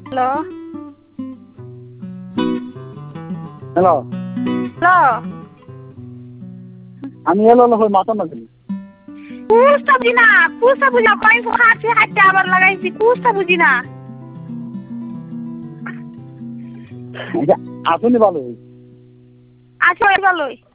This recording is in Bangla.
হ্যালো হ্যালো হ্যালো আমি এলো হই মাথা না দিলি কুস্তা বুঝি না কয়েন খাচ্ছি হাঁটতে আবার লাগাইছি কুস্তা বুঝি না আসুনি ভালো আচ্ছা ভালোই